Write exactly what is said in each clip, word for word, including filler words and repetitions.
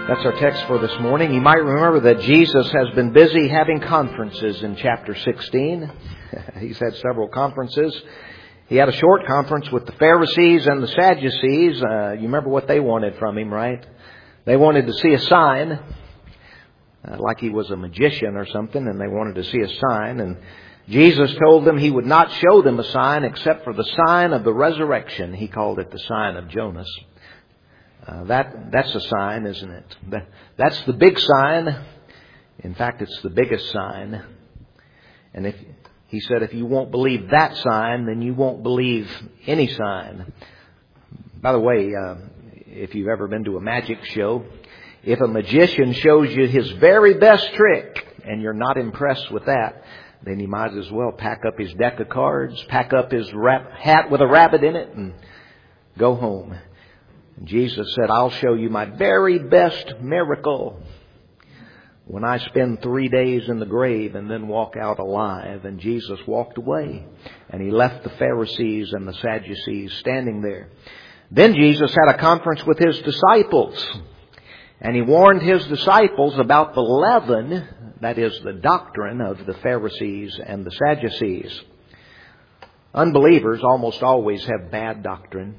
That's our text for this morning. You might remember that Jesus has been busy having conferences in chapter sixteen. He's had several conferences. He had a short conference with the Pharisees and the Sadducees. Uh, you remember what they wanted from him, right? They wanted to see a sign, uh, like he was a magician or something, and they wanted to see a sign. And Jesus told them he would not show them a sign except for the sign of the resurrection. He called it the sign of Jonas. Uh, that that's a sign, isn't it? That, that's the big sign. In fact, it's the biggest sign. And if he said, if you won't believe that sign, then you won't believe any sign. By the way, uh, if you've ever been to a magic show, if a magician shows you his very best trick and you're not impressed with that, then he might as well pack up his deck of cards, pack up his rap- hat with a rabbit in it, and go home. And Jesus said, I'll show you my very best miracle when I spend three days in the grave and then walk out alive. And Jesus walked away, and he left the Pharisees and the Sadducees standing there. Then Jesus had a conference with his disciples, and he warned his disciples about the leaven, that is the doctrine of the Pharisees and the Sadducees. Unbelievers almost always have bad doctrine.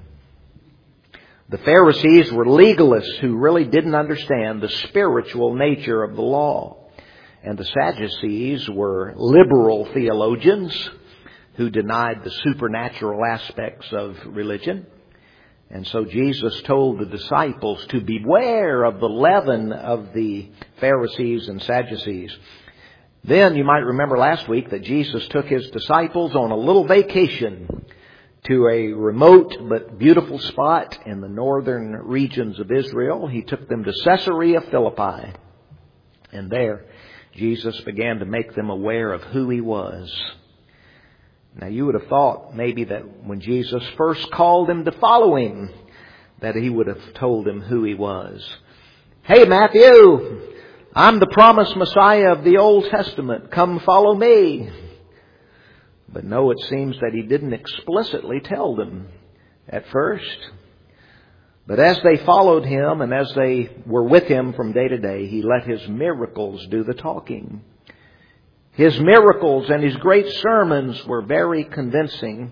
The Pharisees were legalists who really didn't understand the spiritual nature of the law. And the Sadducees were liberal theologians who denied the supernatural aspects of religion. And so Jesus told the disciples to beware of the leaven of the Pharisees and Sadducees. Then you might remember last week that Jesus took his disciples on a little vacation to a remote but beautiful spot in the northern regions of Israel. He took them to Caesarea Philippi. And there, Jesus began to make them aware of who he was. Now, you would have thought maybe that when Jesus first called them to follow him, that he would have told them who he was. Hey, Matthew, I'm the promised Messiah of the Old Testament. Come follow me. But no, it seems that he didn't explicitly tell them at first. But as they followed him and as they were with him from day to day, he let his miracles do the talking. His miracles and his great sermons were very convincing.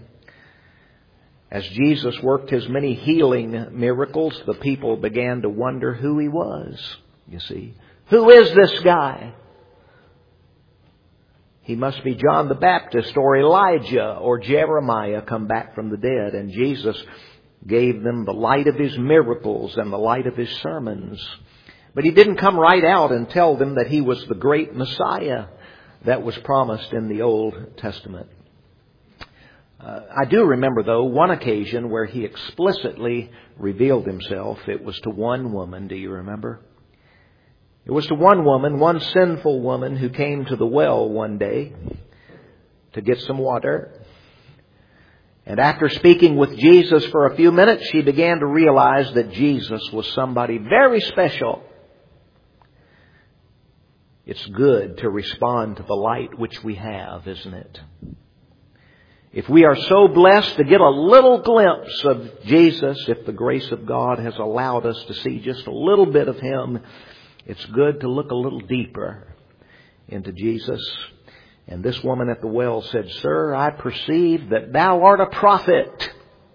As Jesus worked his many healing miracles, the people began to wonder who he was, you see. Who is this guy? He must be John the Baptist or Elijah or Jeremiah come back from the dead. And Jesus gave them the light of his miracles and the light of his sermons. But he didn't come right out and tell them that he was the great Messiah that was promised in the Old Testament. Uh, I do remember, though, one occasion where he explicitly revealed himself. It was to one woman. Do you remember? It was to one woman, one sinful woman who came to the well one day to get some water. And after speaking with Jesus for a few minutes, she began to realize that Jesus was somebody very special. It's good to respond to the light which we have, isn't it? If we are so blessed to get a little glimpse of Jesus, if the grace of God has allowed us to see just a little bit of him, it's good to look a little deeper into Jesus. And this woman at the well said, Sir, I perceive that thou art a prophet.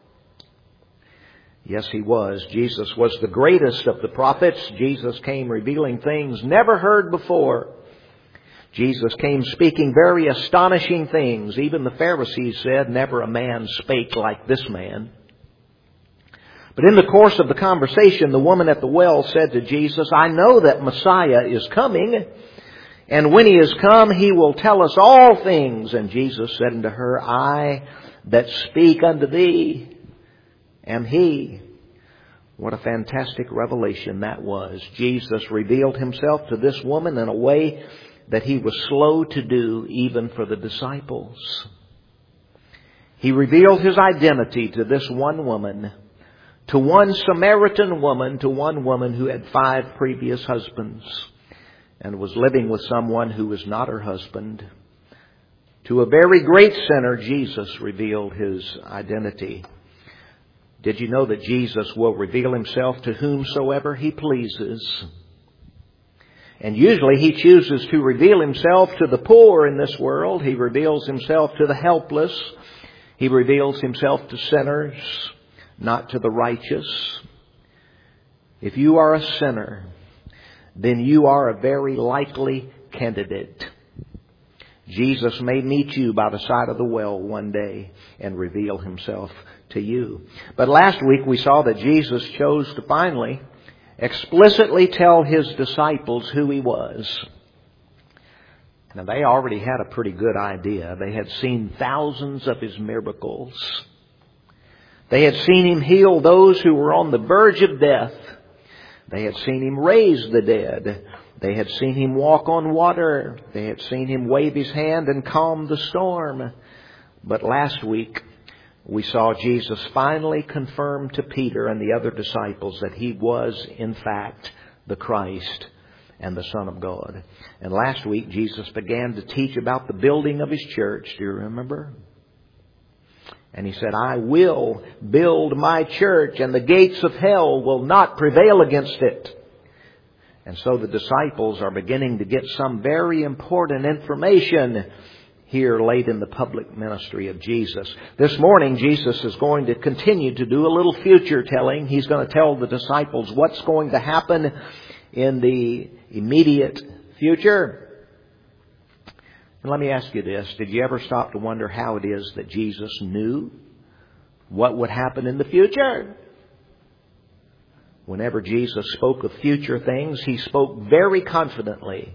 Yes, he was. Jesus was the greatest of the prophets. Jesus came revealing things never heard before. Jesus came speaking very astonishing things. Even the Pharisees said, never a man spake like this man. But in the course of the conversation, the woman at the well said to Jesus, I know that Messiah is coming, and when he is come, he will tell us all things. And Jesus said unto her, I that speak unto thee am he. What a fantastic revelation that was. Jesus revealed himself to this woman in a way that he was slow to do even for the disciples. He revealed his identity to this one woman, to one Samaritan woman, to one woman who had five previous husbands and was living with someone who was not her husband. To a very great sinner, Jesus revealed his identity. Did you know that Jesus will reveal himself to whomsoever he pleases? And usually He chooses to reveal Himself to the poor in this world. He reveals Himself to the helpless. He reveals Himself to sinners, not to the righteous. If you are a sinner, then you are a very likely candidate. Jesus may meet you by the side of the well one day and reveal Himself to you. But last week we saw that Jesus chose to finally explicitly tell His disciples who He was. Now they already had a pretty good idea. They had seen thousands of His miracles. They had seen Him heal those who were on the verge of death. They had seen Him raise the dead. They had seen Him walk on water. They had seen Him wave His hand and calm the storm. But last week, we saw Jesus finally confirm to Peter and the other disciples that He was, in fact, the Christ and the Son of God. And last week, Jesus began to teach about the building of His church. Do you remember? And He said, I will build my church, and the gates of hell will not prevail against it. And so the disciples are beginning to get some very important information here late in the public ministry of Jesus. This morning, Jesus is going to continue to do a little future telling. He's going to tell the disciples what's going to happen in the immediate future. And let me ask you this. Did you ever stop to wonder how it is that Jesus knew what would happen in the future? Whenever Jesus spoke of future things, He spoke very confidently.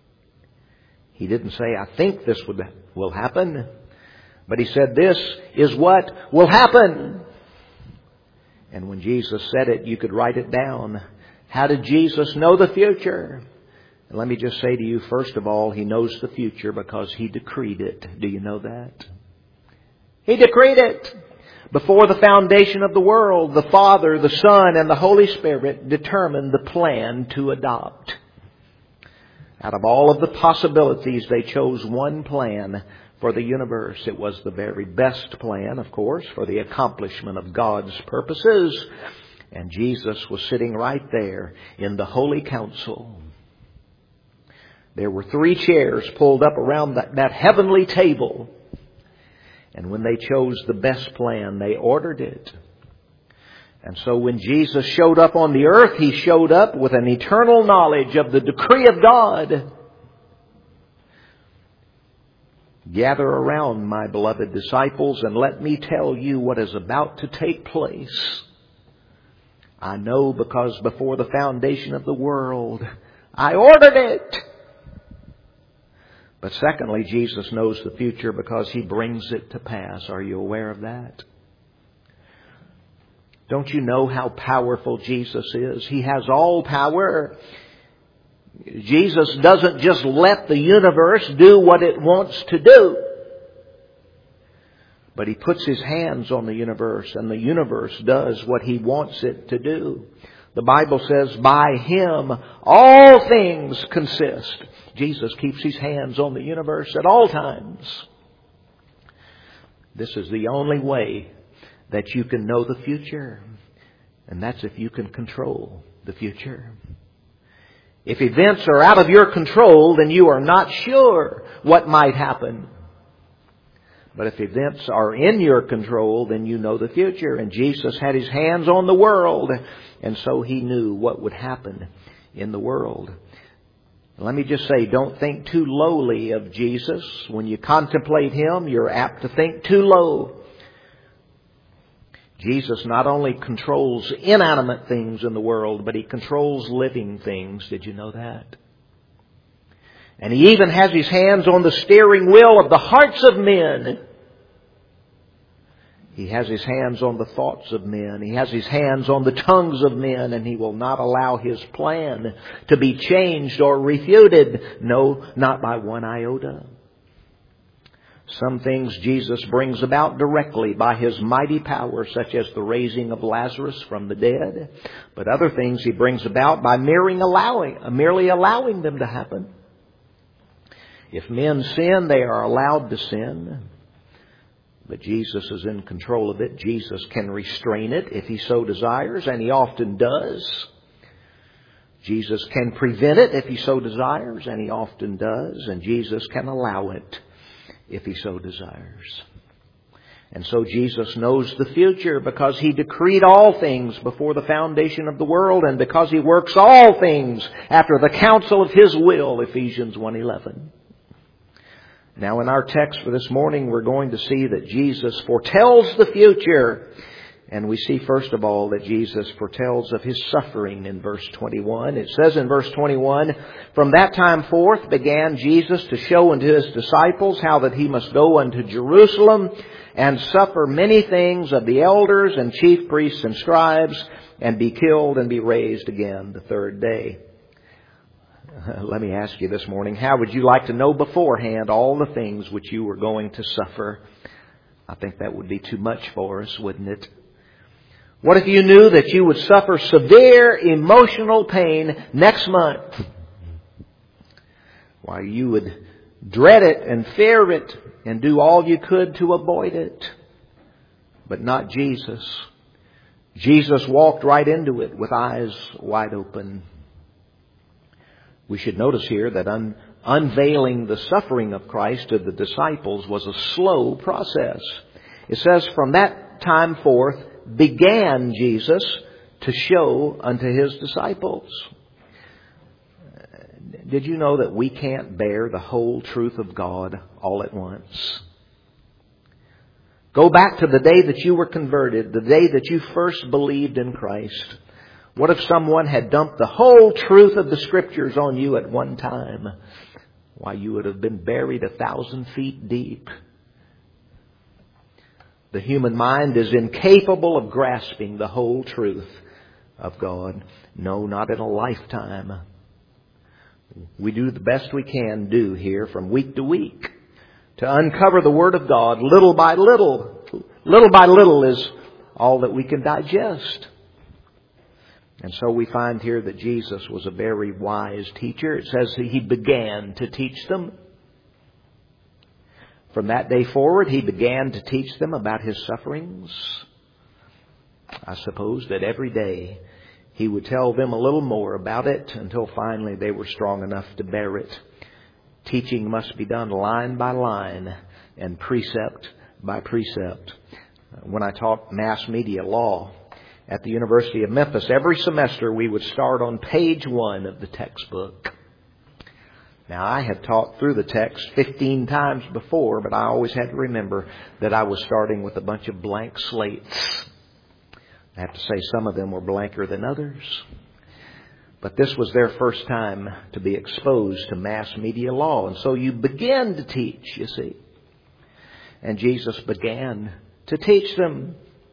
He didn't say, I think this would, will happen. But He said, this is what will happen. And when Jesus said it, you could write it down. How did Jesus know the future? And let me just say to you, first of all, He knows the future because He decreed it. Do you know that? He decreed it. Before the foundation of the world, the Father, the Son, and the Holy Spirit determined the plan to adopt. Out of all of the possibilities, they chose one plan for the universe. It was the very best plan, of course, for the accomplishment of God's purposes. And Jesus was sitting right there in the Holy Council. There were three chairs pulled up around that, that heavenly table. And when they chose the best plan, they ordered it. And so when Jesus showed up on the earth, He showed up with an eternal knowledge of the decree of God. Gather around, my beloved disciples, and let me tell you what is about to take place. I know because before the foundation of the world, I ordered it. But secondly, Jesus knows the future because He brings it to pass. Are you aware of that? Don't you know how powerful Jesus is? He has all power. Jesus doesn't just let the universe do what it wants to do. But He puts His hands on the universe, and the universe does what He wants it to do. The Bible says, by Him all things consist. Jesus keeps His hands on the universe at all times. This is the only way that you can know the future. And that's if you can control the future. If events are out of your control, then you are not sure what might happen. But if events are in your control, then you know the future. And Jesus had His hands on the world, and so He knew what would happen in the world. Let me just say, don't think too lowly of Jesus. When you contemplate Him, you're apt to think too low. Jesus not only controls inanimate things in the world, but He controls living things. Did you know that? And He even has His hands on the steering wheel of the hearts of men. He has His hands on the thoughts of men. He has His hands on the tongues of men, and He will not allow His plan to be changed or refuted. No, not by one iota. Some things Jesus brings about directly by His mighty power, such as the raising of Lazarus from the dead. But other things He brings about by merely allowing, merely allowing them to happen. If men sin, they are allowed to sin. But Jesus is in control of it. Jesus can restrain it if He so desires, and He often does. Jesus can prevent it if He so desires, and He often does. And Jesus can allow it if He so desires. And so Jesus knows the future because He decreed all things before the foundation of the world, and because He works all things after the counsel of His will, Ephesians one eleven. Now in our text for this morning, we're going to see that Jesus foretells the future. And we see first of all that Jesus foretells of His suffering in verse twenty-one. It says in verse twenty-one, "From that time forth began Jesus to show unto His disciples how that He must go unto Jerusalem and suffer many things of the elders and chief priests and scribes, and be killed and be raised again the third day." Let me ask you this morning, how would you like to know beforehand all the things which you were going to suffer? I think that would be too much for us, wouldn't it? What if you knew that you would suffer severe emotional pain next month? Why, you would dread it and fear it and do all you could to avoid it. But not Jesus. Jesus walked right into it with eyes wide open. We should notice here that un- unveiling the suffering of Christ to the disciples was a slow process. It says, "From that time forth began Jesus to show unto His disciples." Did you know that we can't bear the whole truth of God all at once? Go back to the day that you were converted, the day that you first believed in Christ. What if someone had dumped the whole truth of the Scriptures on you at one time? Why, you would have been buried a thousand feet deep. The human mind is incapable of grasping the whole truth of God. No, not in a lifetime. We do the best we can do here from week to week to uncover the Word of God little by little. Little by little is all that we can digest. And so we find here that Jesus was a very wise teacher. It says that He began to teach them. From that day forward, He began to teach them about His sufferings. I suppose that every day He would tell them a little more about it until finally they were strong enough to bear it. Teaching must be done line by line and precept by precept. When I taught mass media law at the University of Memphis, every semester we would start on page one of the textbook. Now, I had taught through the text fifteen times before, but I always had to remember that I was starting with a bunch of blank slates. I have to say some of them were blanker than others. But this was their first time to be exposed to mass media law. And so you begin to teach, you see. And Jesus began to teach them.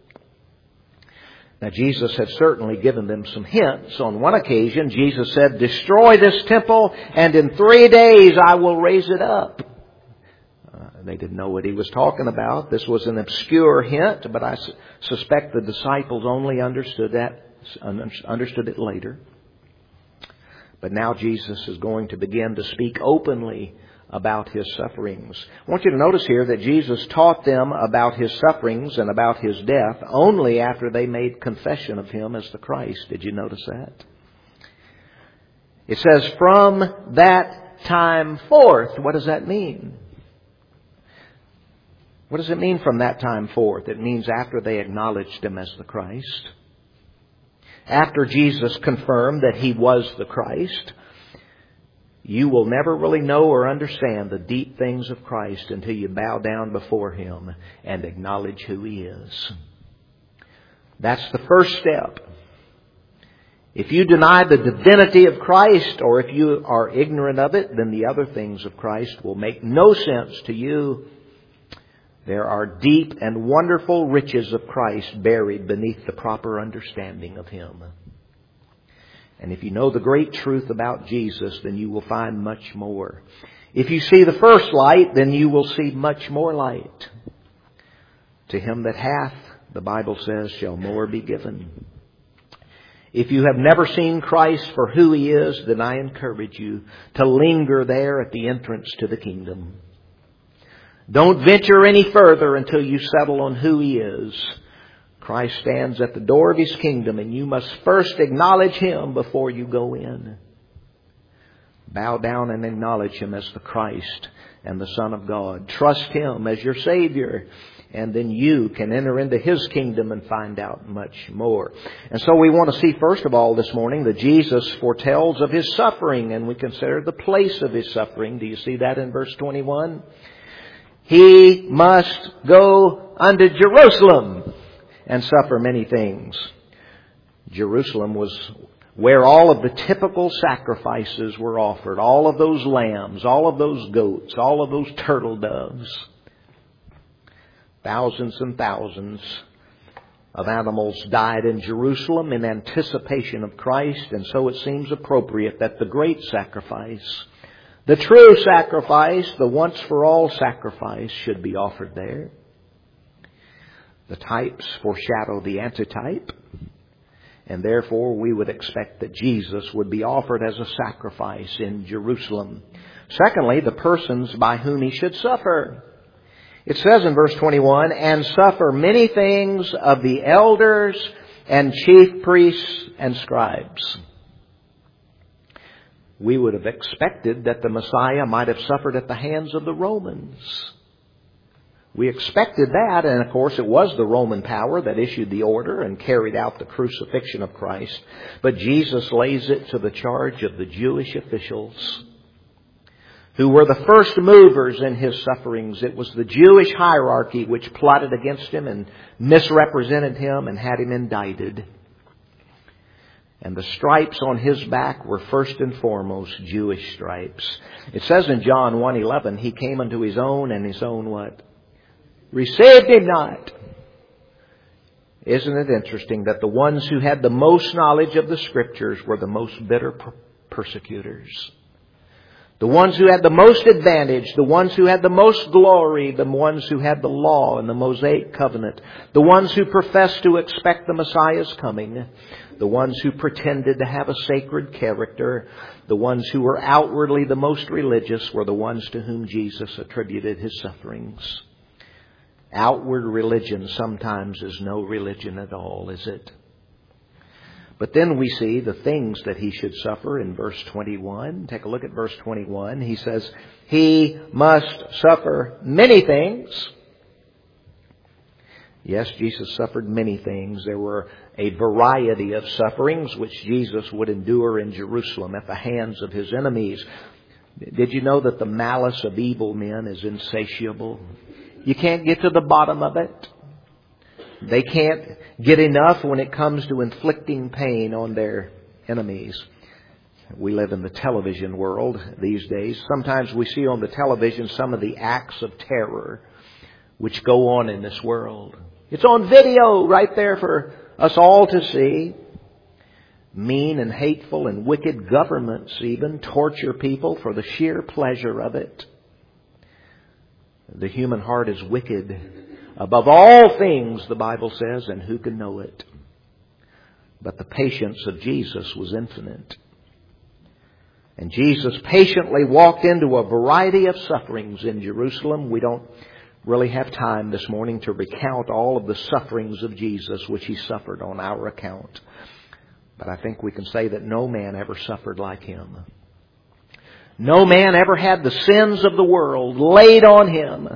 Now, Jesus had certainly given them some hints. On one occasion, Jesus said, "Destroy this temple, and in three days I will raise it up." Uh, they didn't know what He was talking about. This was an obscure hint, but I su- suspect the disciples only understood that, understood it later. But now Jesus is going to begin to speak openly about His sufferings. I want you to notice here that Jesus taught them about His sufferings and about His death only after they made confession of Him as the Christ. Did you notice that? It says, "From that time forth." What does that mean? What does it mean from that time forth? It means after they acknowledged Him as the Christ. After Jesus confirmed that He was the Christ. You will never really know or understand the deep things of Christ until you bow down before Him and acknowledge who He is. That's the first step. If you deny the divinity of Christ, or if you are ignorant of it, then the other things of Christ will make no sense to you. There are deep and wonderful riches of Christ buried beneath the proper understanding of Him. And if you know the great truth about Jesus, then you will find much more. If you see the first light, then you will see much more light. To him that hath, the Bible says, shall more be given. If you have never seen Christ for who He is, then I encourage you to linger there at the entrance to the kingdom. Don't venture any further until you settle on who He is. Christ stands at the door of His kingdom, and you must first acknowledge Him before you go in. Bow down and acknowledge Him as the Christ and the Son of God. Trust Him as your Savior. And then you can enter into His kingdom and find out much more. And so we want to see, first of all, this morning, that Jesus foretells of His suffering. And we consider the place of His suffering. Do you see that in verse twenty-one? He must go unto Jerusalem and suffer many things. Jerusalem was where all of the typical sacrifices were offered. All of those lambs, all of those goats, all of those turtle doves. Thousands and thousands of animals died in Jerusalem in anticipation of Christ, and so it seems appropriate that the great sacrifice, the true sacrifice, the once-for-all sacrifice, should be offered there. The types foreshadow the antitype, and therefore we would expect that Jesus would be offered as a sacrifice in Jerusalem. Secondly, the persons by whom He should suffer. It says in verse twenty-one, and suffer many things of the elders and chief priests and scribes. We would have expected that the Messiah might have suffered at the hands of the Romans. We expected that, and of course it was the Roman power that issued the order and carried out the crucifixion of Christ. But Jesus lays it to the charge of the Jewish officials, who were the first movers in His sufferings. It was the Jewish hierarchy which plotted against Him and misrepresented Him and had Him indicted. And the stripes on His back were first and foremost Jewish stripes. It says in John one eleven, He came unto His own, and His own what? Received Him not. Isn't it interesting that the ones who had the most knowledge of the Scriptures were the most bitter per- persecutors? The ones who had the most advantage, the ones who had the most glory, the ones who had the law and the Mosaic covenant, the ones who professed to expect the Messiah's coming, the ones who pretended to have a sacred character, the ones who were outwardly the most religious were the ones to whom Jesus attributed His sufferings. Outward religion sometimes is no religion at all, is it? But then we see the things that He should suffer in verse twenty-one. Take a look at verse twenty-one. He says, He must suffer many things. Yes, Jesus suffered many things. There were a variety of sufferings which Jesus would endure in Jerusalem at the hands of His enemies. Did you know that the malice of evil men is insatiable? You can't get to the bottom of it. They can't get enough when it comes to inflicting pain on their enemies. We live in the television world these days. Sometimes we see on the television some of the acts of terror which go on in this world. It's on video right there for us all to see. Mean and hateful and wicked governments even torture people for the sheer pleasure of it. The human heart is wicked above all things, the Bible says, and who can know it? But the patience of Jesus was infinite. And Jesus patiently walked into a variety of sufferings in Jerusalem. We don't really have time this morning to recount all of the sufferings of Jesus which He suffered on our account. But I think we can say that no man ever suffered like Him. No man ever had the sins of the world laid on Him.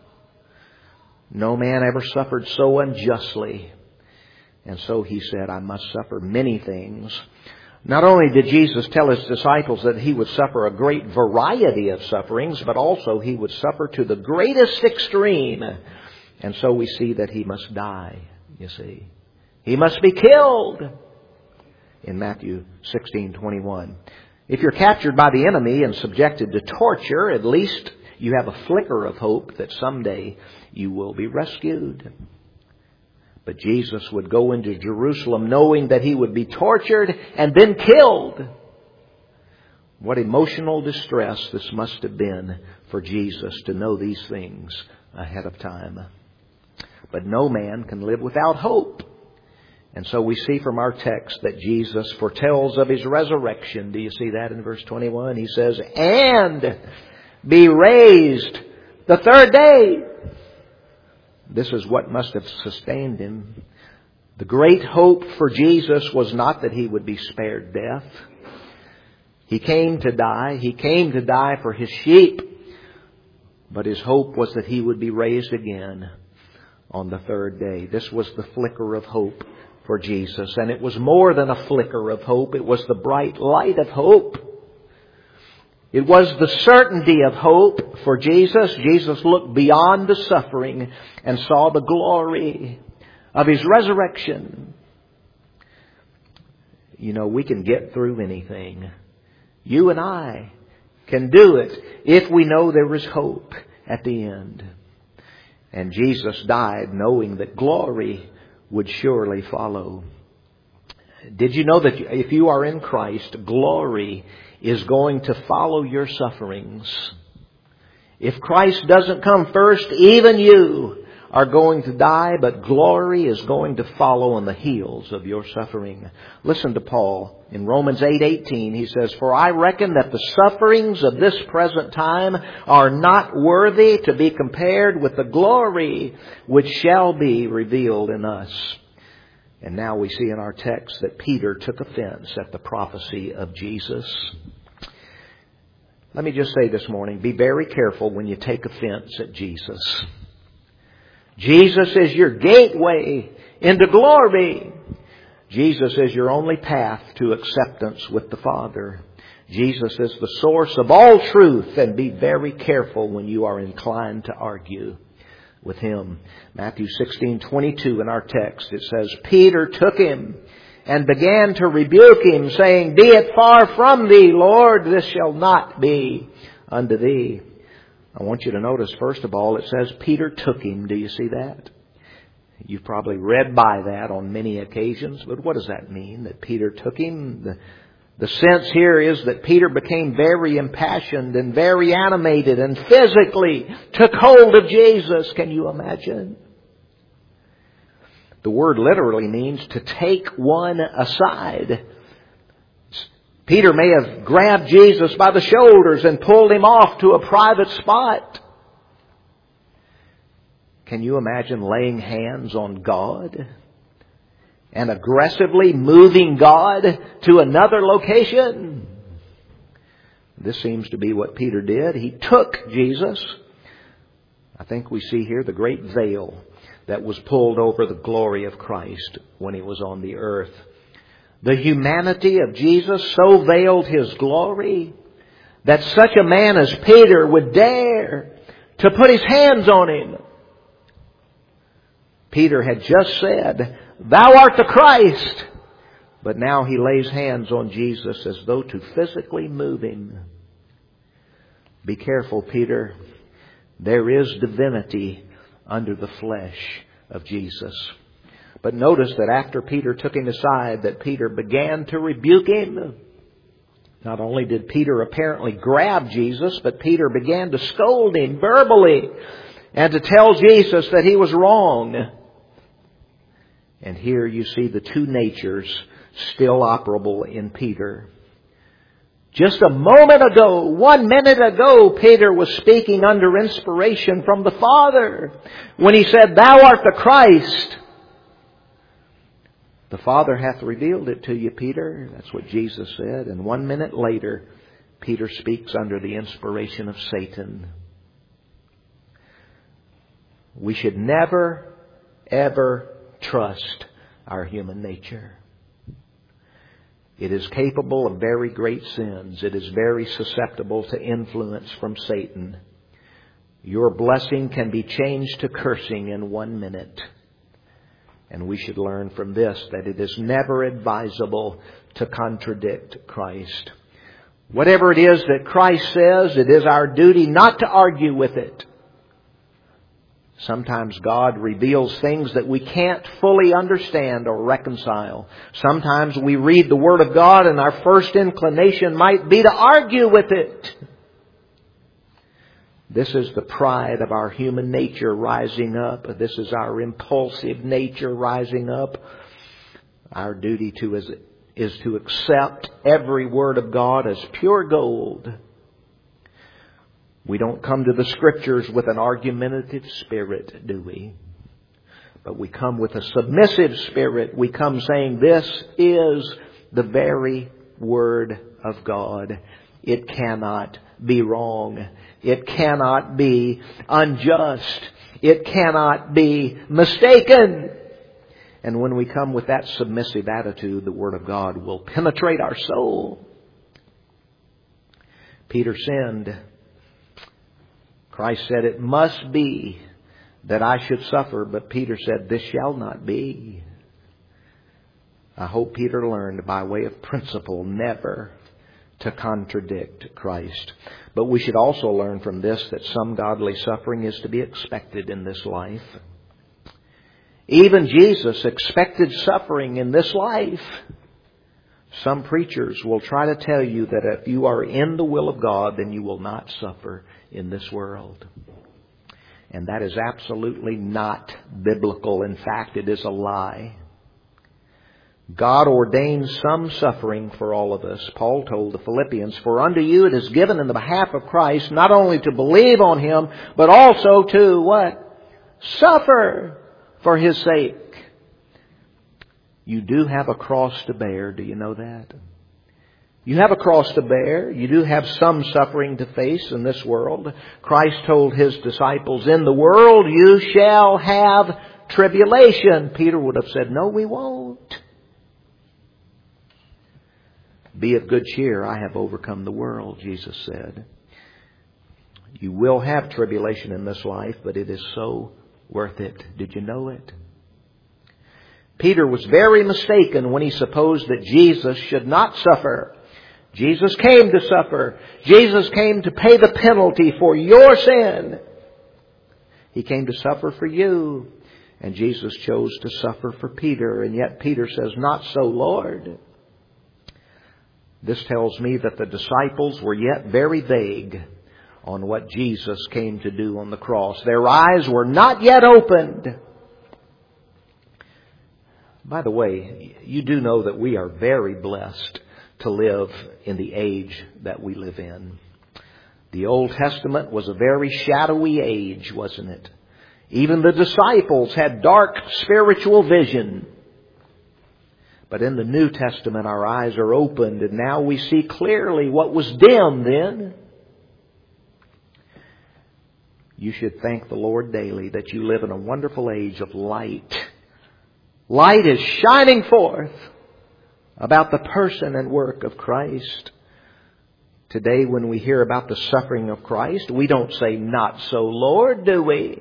No man ever suffered so unjustly. And so He said, I must suffer many things. Not only did Jesus tell His disciples that He would suffer a great variety of sufferings, but also He would suffer to the greatest extreme. And so we see that He must die, you see. He must be killed in Matthew sixteen twenty-one. If you're captured by the enemy and subjected to torture, at least you have a flicker of hope that someday you will be rescued. But Jesus would go into Jerusalem knowing that He would be tortured and then killed. What emotional distress this must have been for Jesus to know these things ahead of time. But no man can live without hope. And so we see from our text that Jesus foretells of His resurrection. Do you see that in verse twenty-one? He says, and be raised the third day. This is what must have sustained Him. The great hope for Jesus was not that He would be spared death. He came to die. He came to die for His sheep. But His hope was that He would be raised again on the third day. This was the flicker of hope for Jesus. And it was more than a flicker of hope. It was the bright light of hope. It was the certainty of hope for Jesus. Jesus looked beyond the suffering and saw the glory of His resurrection. You know, we can get through anything. You and I can do it if we know there is hope at the end. And Jesus died knowing that glory would surely follow. Did you know that if you are in Christ, glory is going to follow your sufferings? If Christ doesn't come first, even you are going to die, but glory is going to follow on the heels of your suffering. Listen to Paul in Romans eight eighteen. He says, "For I reckon that the sufferings of this present time are not worthy to be compared with the glory which shall be revealed in us." And now we see in our text that Peter took offense at the prophecy of Jesus. Let me just say this morning, be very careful when you take offense at Jesus. Jesus is your gateway into glory. Jesus is your only path to acceptance with the Father. Jesus is the source of all truth, and be very careful when you are inclined to argue with Him. Matthew sixteen twenty-two in our text, it says, "Peter took Him and began to rebuke Him, saying, Be it far from Thee, Lord, this shall not be unto Thee." I want you to notice, first of all, it says Peter took Him. Do you see that? You've probably read by that on many occasions, but what does that mean, that Peter took Him? The, the sense here is that Peter became very impassioned and very animated and physically took hold of Jesus. Can you imagine? The word literally means to take one aside. Peter may have grabbed Jesus by the shoulders and pulled Him off to a private spot. Can you imagine laying hands on God and aggressively moving God to another location? This seems to be what Peter did. He took Jesus. I think we see here the great veil that was pulled over the glory of Christ when He was on the earth. The humanity of Jesus so veiled His glory that such a man as Peter would dare to put his hands on Him. Peter had just said, "Thou art the Christ." But now he lays hands on Jesus as though to physically move Him. Be careful, Peter. There is divinity under the flesh of Jesus. But notice that after Peter took Him aside, that Peter began to rebuke Him. Not only did Peter apparently grab Jesus, but Peter began to scold Him verbally and to tell Jesus that He was wrong. And here you see the two natures still operable in Peter. Just a moment ago, one minute ago, Peter was speaking under inspiration from the Father when he said, "Thou art the Christ." "The Father hath revealed it to you, Peter." That's what Jesus said. And one minute later, Peter speaks under the inspiration of Satan. We should never, ever trust our human nature. It is capable of very great sins. It is very susceptible to influence from Satan. Your blessing can be changed to cursing in one minute. And we should learn from this that it is never advisable to contradict Christ. Whatever it is that Christ says, it is our duty not to argue with it. Sometimes God reveals things that we can't fully understand or reconcile. Sometimes we read the Word of God and our first inclination might be to argue with it. This is the pride of our human nature rising up. This is our impulsive nature rising up. Our duty to is, is to accept every Word of God as pure gold. We don't come to the Scriptures with an argumentative spirit, do we? But we come with a submissive spirit. We come saying, this is the very Word of God. It cannot be wrong. It cannot be unjust. It cannot be mistaken. And when we come with that submissive attitude, the Word of God will penetrate our soul. Peter sinned. Christ said, it must be that I should suffer. But Peter said, this shall not be. I hope Peter learned by way of principle never to contradict Christ. But we should also learn from this that some godly suffering is to be expected in this life. Even Jesus expected suffering in this life. Some preachers will try to tell you that if you are in the will of God, then you will not suffer in this world. And that is absolutely not biblical. In fact, it is a lie. God ordains some suffering for all of us. Paul told the Philippians, for unto you it is given in the behalf of Christ, not only to believe on Him, but also to what? Suffer for His sake. You do have a cross to bear. Do you know that? You have a cross to bear. You do have some suffering to face in this world. Christ told His disciples, in the world you shall have tribulation. Peter would have said, no, we won't. Be of good cheer. I have overcome the world, Jesus said. You will have tribulation in this life, but it is so worth it. Did you know it? Peter was very mistaken when he supposed that Jesus should not suffer. Jesus came to suffer. Jesus came to pay the penalty for your sin. He came to suffer for you. And Jesus chose to suffer for Peter. And yet Peter says, not so, Lord. This tells me that the disciples were yet very vague on what Jesus came to do on the cross. Their eyes were not yet opened. By the way, you do know that we are very blessed to live in the age that we live in. The Old Testament was a very shadowy age, wasn't it? Even the disciples had dark spiritual vision. But in the New Testament, our eyes are opened, and now we see clearly what was dim then. You should thank the Lord daily that you live in a wonderful age of light. Light is shining forth about the person and work of Christ. Today, when we hear about the suffering of Christ, we don't say, not so, Lord, do we?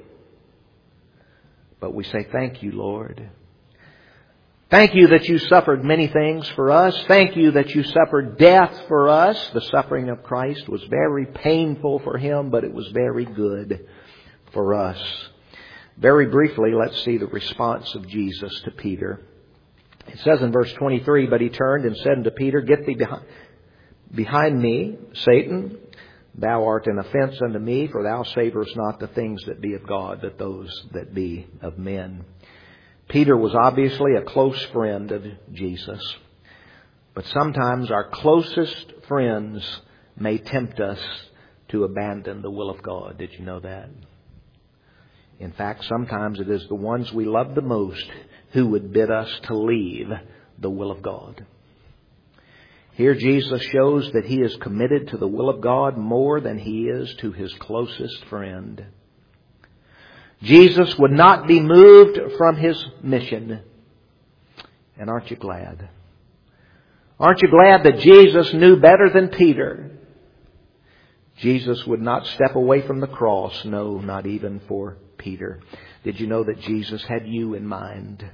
But we say, thank you, Lord. Thank you that you suffered many things for us. Thank you that you suffered death for us. The suffering of Christ was very painful for Him, but it was very good for us. Very briefly, let's see the response of Jesus to Peter. It says in verse twenty-three, but He turned and said unto Peter, get thee behind, behind me, Satan. Thou art an offense unto me, for thou savorest not the things that be of God, but those that be of men. Peter was obviously a close friend of Jesus. But sometimes our closest friends may tempt us to abandon the will of God. Did you know that? In fact, sometimes it is the ones we love the most who would bid us to leave the will of God. Here Jesus shows that He is committed to the will of God more than He is to His closest friend. Jesus would not be moved from His mission. And aren't you glad? Aren't you glad that Jesus knew better than Peter? Jesus would not step away from the cross. No, not even for Peter. Did you know that Jesus had you in mind?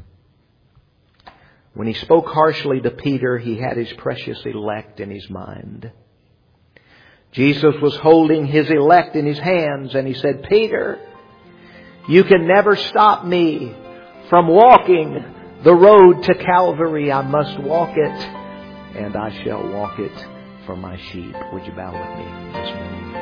When He spoke harshly to Peter, He had His precious elect in His mind. Jesus was holding His elect in His hands, and He said, Peter, you can never stop me from walking the road to Calvary. I must walk it, and I shall walk it for my sheep. Would you bow with me this morning?